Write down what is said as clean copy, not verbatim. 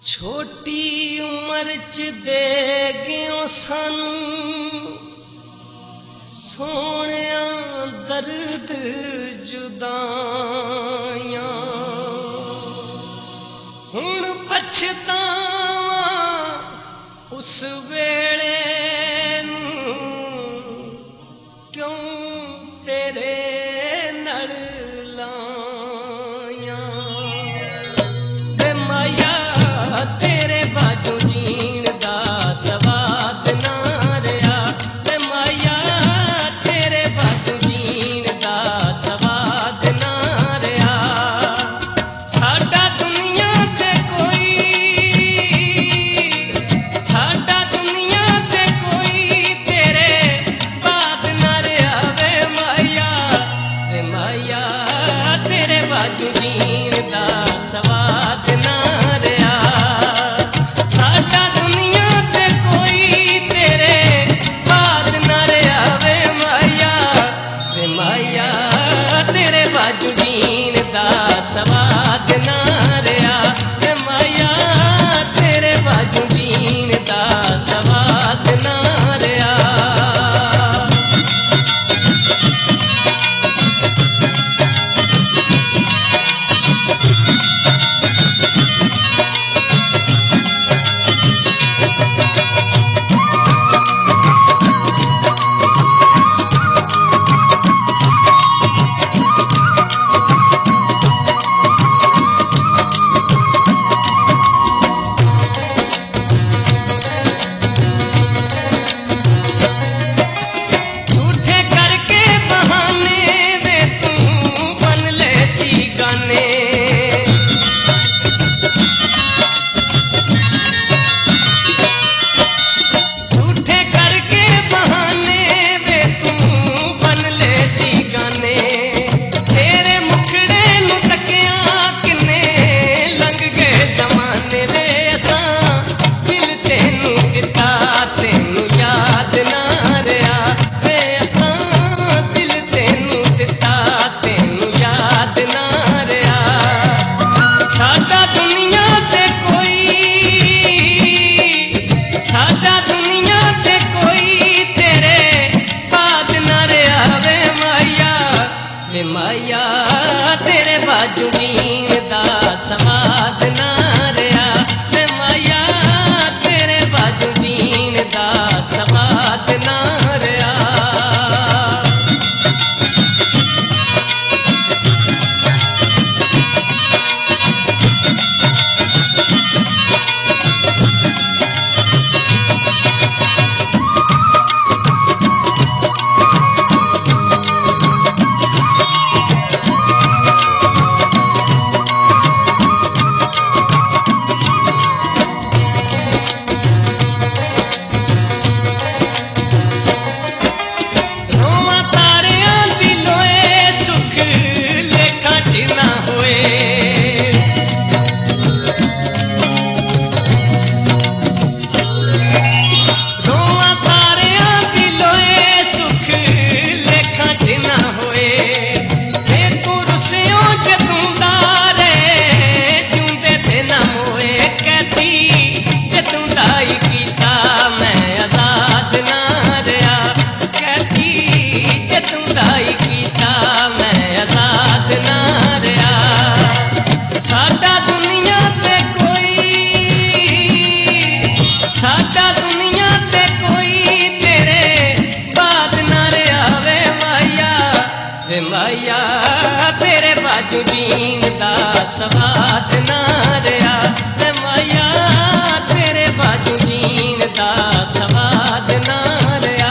छोटी उम्र च दे गयो सानू सोहणिया दर्द जुदाइयां, हुण पछतावा उस वेले क्यों तेरे नल लायां। वे माया तेरे बाजू जीण दा सवाद ना रहा, वे माया तेरे बाजू जीण दा सवाद ना रहा। साडा दुनिया ते कोई, साडा दुनिया ते कोई तेरे बाद ना रहा। वे माया तेरे बाजू जीण दा सवाद ना रहा। साडा दुनिया ते कोई तेरे बाद ना रहा। वे माया तेरे बाजू जीण दा सवाद ना रहा। वे माया तेरे बाजू जीण दा सवाद ना रहा। झूठे करके बहाने वे तू बन ले सी गाने। झूठे करके बहाने वे तू बन ले सी गाने। तेरे मुखड़े नू तकिया किन्ने लंघ गए जमाने। वे असां दिल तेनू दिता तेनू याद ना रहा। वे असां दिल तेनू दिता तेनू याद ना रहा। साडा दुनिया ते कोई, साडा दुनिया ते कोई तेरे बाद ना रहा। वे माया तेरे बाजू जीण दा सवाद ना रहा। वे माया तेरे बाजू जीण दा सवाद ना रहा। रोवां तारियां दी लोए सुख लेखा च ना होए। रोवां तारियां दी लोए सुख लेखा च ना होए। ते तू रुसियों जतूंदा रहे जिउंदे ते ना मोए। कहती जतूंदा ही कीता मैं आजाद ना रहा। कहती जतूंदा ही कीता मैं आजाद ना रहा। साडा दुनिया ते कोई, साडा दुनिया ते कोई तेरे बाद ना रहा। वे माया तेरे बाजू जीण दा सवाद ना रहा। वे माया तेरे बाजू जीण दा सवाद ना रहा।